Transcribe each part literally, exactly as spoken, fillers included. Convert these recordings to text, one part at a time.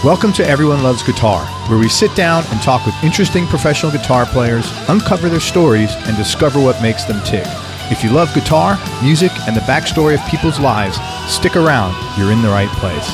Welcome to Everyone Loves Guitar, where we sit down and talk with interesting professional guitar players, uncover their stories, and discover what makes them tick. If you love guitar, music, and the backstory of people's lives, stick around. You're in the right place.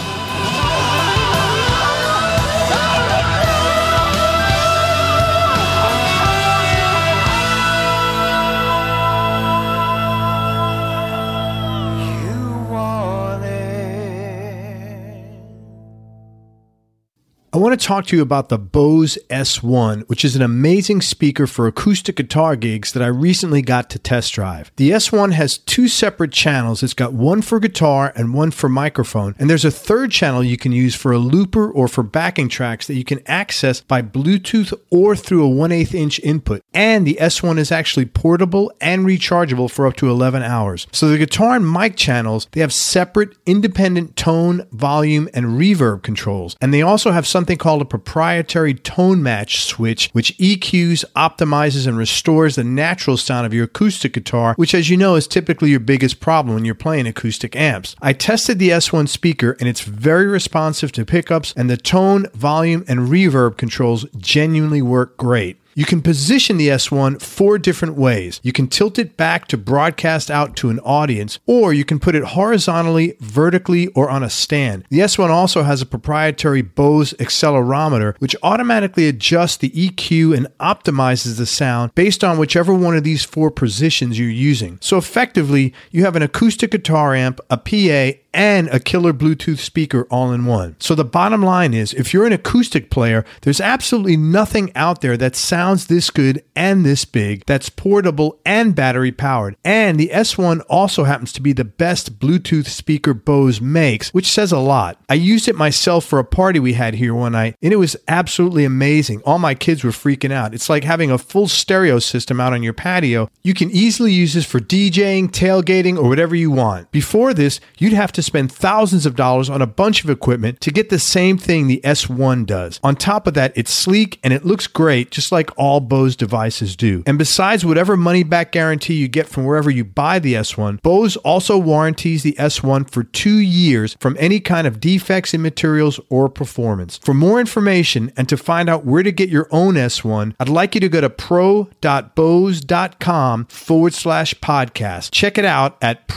I want to talk to you about the Bose S one, which is an amazing speaker for acoustic guitar gigs that I recently got to test drive. The S one has two separate channels. It's got one for guitar and one for microphone, and there's a third channel you can use for a looper or for backing tracks that you can access by Bluetooth or through a one eighth inch input. And the S one is actually portable and rechargeable for up to eleven hours. So the guitar and mic channels, they have separate independent tone, volume, and reverb controls, and they also have something Something called a proprietary tone match switch, which E Qs, optimizes, and restores the natural sound of your acoustic guitar, which, as you know, is typically your biggest problem when you're playing acoustic amps. I tested the S one speaker, and it's very responsive to pickups, and the tone, volume, and reverb controls genuinely work great. You can position the S one four different ways. You can tilt it back to broadcast out to an audience, or you can put it horizontally, vertically, or on a stand. The S one also has a proprietary Bose accelerometer, which automatically adjusts the E Q and optimizes the sound based on whichever one of these four positions you're using. So effectively, you have an acoustic guitar amp, a P A, and a killer Bluetooth speaker all in one. So the bottom line is, if you're an acoustic player, there's absolutely nothing out there that sounds this good and this big, that's portable and battery powered. And the S one also happens to be the best Bluetooth speaker Bose makes, which says a lot. I used it myself for a party we had here one night, and it was absolutely amazing. All my kids were freaking out. It's like having a full stereo system out on your patio. You can easily use this for DJing, tailgating, or whatever you want. Before this, you'd have to spend thousands of dollars on a bunch of equipment to get the same thing the S one does. On top of that, it's sleek and it looks great, just like all Bose devices do. And besides whatever money-back guarantee you get from wherever you buy the S one, Bose also warranties the S one for two years from any kind of defects in materials or performance. For more information and to find out where to get your own S one, I'd like you to go to pro.bose.com forward slash podcast. Check it out at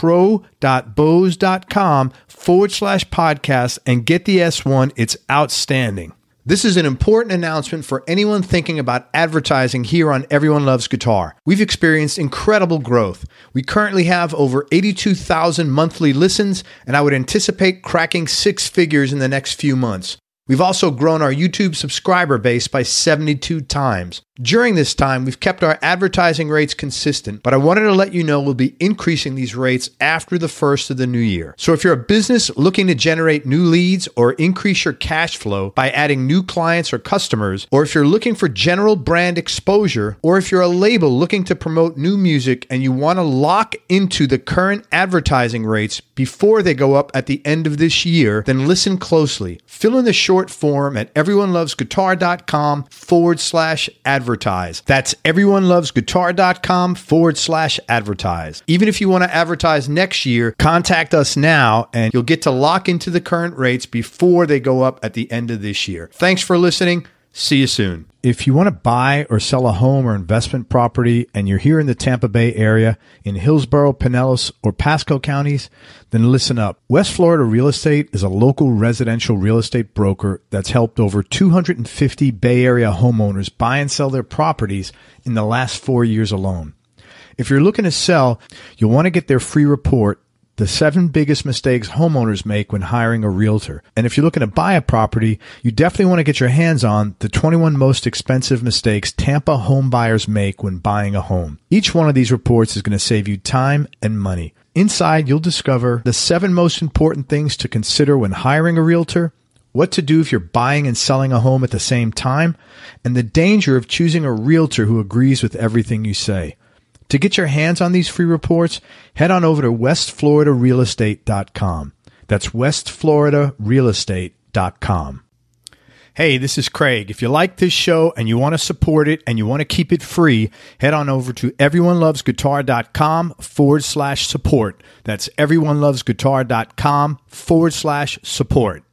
pro.bose.com forward slash podcast and get the S one. It's outstanding. This is an important announcement for anyone thinking about advertising here on Everyone Loves Guitar. We've experienced incredible growth. We currently have over eighty-two thousand monthly listens, and I would anticipate cracking six figures in the next few months. We've also grown our YouTube subscriber base by seventy-two times. During this time, we've kept our advertising rates consistent, but I wanted to let you know we'll be increasing these rates after the first of the new year. So if you're a business looking to generate new leads or increase your cash flow by adding new clients or customers, or if you're looking for general brand exposure, or if you're a label looking to promote new music and you want to lock into the current advertising rates before they go up at the end of this year, then listen closely. Fill in the short form at everyonelovesguitar.com forward slash advertise. Advertise. That's everyonelovesguitar.com forward slash advertise. Even if you want to advertise next year, contact us now and you'll get to lock into the current rates before they go up at the end of this year. Thanks for listening. See you soon. If you want to buy or sell a home or investment property and you're here in the Tampa Bay area, in Hillsborough, Pinellas, or Pasco counties, then listen up. West Florida Real Estate is a local residential real estate broker that's helped over two hundred fifty Bay Area homeowners buy and sell their properties in the last four years alone. If you're looking to sell, you'll want to get their free report, The Seven Biggest Mistakes Homeowners Make When Hiring a Realtor. And if you're looking to buy a property, you definitely want to get your hands on the twenty-one Most Expensive Mistakes Tampa Home Buyers Make When Buying a Home. Each one of these reports is going to save you time and money. Inside, you'll discover the seven most important things to consider when hiring a realtor, what to do if you're buying and selling a home at the same time, and the danger of choosing a realtor who agrees with everything you say. To get your hands on these free reports, head on over to west florida real estate dot com. That's west florida real estate dot com. Hey, this is Craig. If you like this show and you want to support it and you want to keep it free, head on over to everyonelovesguitar.com forward slash support. That's everyonelovesguitar.com forward slash support.